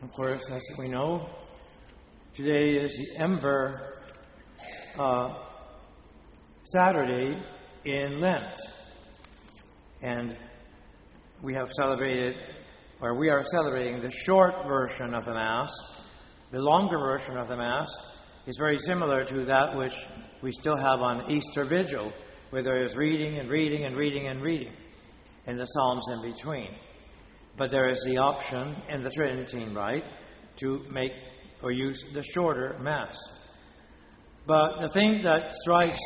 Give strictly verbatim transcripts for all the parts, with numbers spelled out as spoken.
Of course, as we know, today is the Ember uh, Saturday in Lent. And we have celebrated, or we are celebrating the short version of the Mass. The longer version of the Mass is very similar to that which we still have on Easter Vigil, where there is reading and reading and reading and reading, and the Psalms in between. But there is the option in the Tridentine Rite to make or use the shorter Mass. But the thing that strikes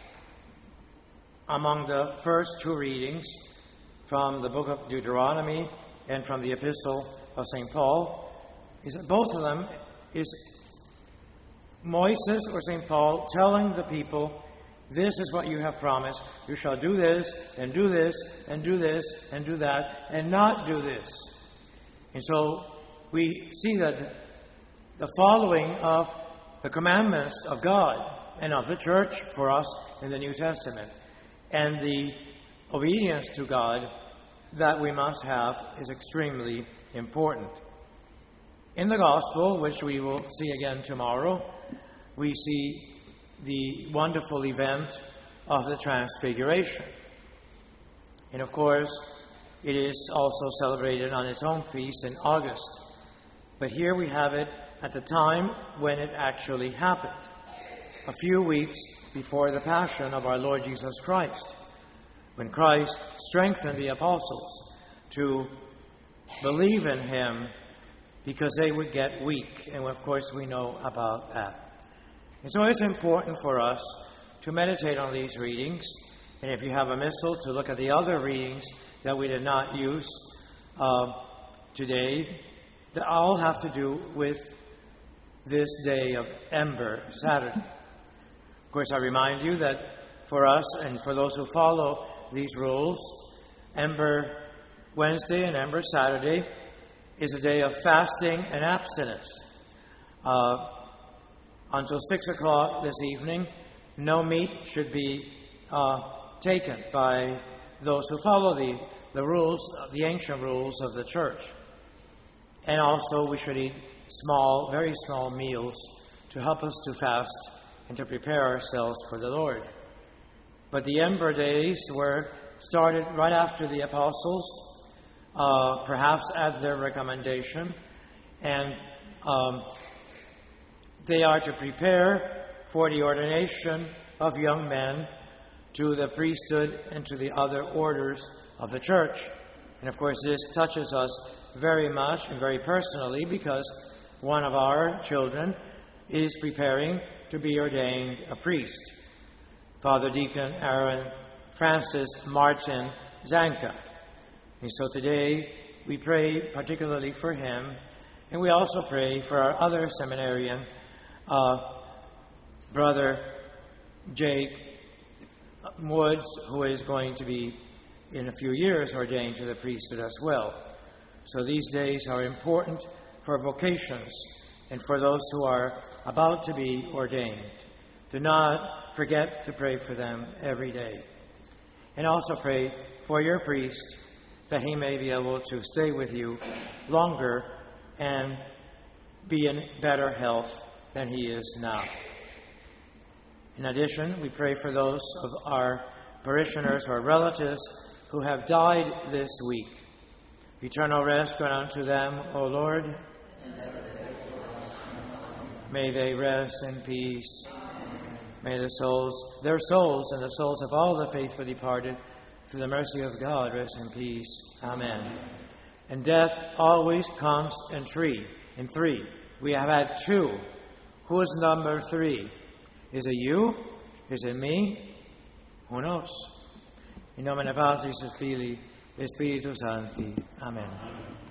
among the first two readings from the book of Deuteronomy and from the Epistle of Saint Paul is that both of them is Moses or Saint Paul telling the people, this is what you have promised. You shall do this, and do this, and do this, and do that, and not do this. And so we see that the following of the commandments of God and of the Church for us in the New Testament, and the obedience to God that we must have is extremely important. In the Gospel, which we will see again tomorrow, we see the wonderful event of the Transfiguration. And of course, it is also celebrated on its own feast in August. But here we have it at the time when it actually happened, a few weeks before the Passion of our Lord Jesus Christ, when Christ strengthened the apostles to believe in Him because they would get weak. And of course, we know about that. And so it's important for us to meditate on these readings. And if you have a missal, to look at the other readings that we did not use uh, today, that all have to do with this day of Ember Saturday. Of course, I remind you that for us and for those who follow these rules, Ember Wednesday and Ember Saturday is a day of fasting and abstinence. Uh, until six o'clock this evening, no meat should be uh, taken by those who follow the, the rules, the ancient rules of the Church. And also we should eat small, very small meals to help us to fast and to prepare ourselves for the Lord. But the Ember days were started right after the apostles, uh, perhaps at their recommendation, and um, they are to prepare for the ordination of young men to the priesthood and to the other orders of the Church. And of course, this touches us very much and very personally because one of our children is preparing to be ordained a priest, Father Deacon Aaron Francis Martin Zanka. And so today we pray particularly for him, and we also pray for our other seminarian, uh, Brother Jake Woods, who is going to be in a few years ordained to the priesthood as well. So these days are important for vocations and for those who are about to be ordained. Do not forget to pray for them every day. And also pray for your priest that he may be able to stay with you longer and be in better health than he is now. In addition, we pray for those of our parishioners or relatives who have died this week. Eternal rest grant unto them, O Lord. May they rest in peace. May the souls, their souls and the souls of all the faithful departed, through the mercy of God, rest in peace. Amen. And death always comes in three. In three. We have had two. Who is number three? Is it you? Is it me? Who knows? In nomine Patris et Filii et Spiritus Sancti. Amen.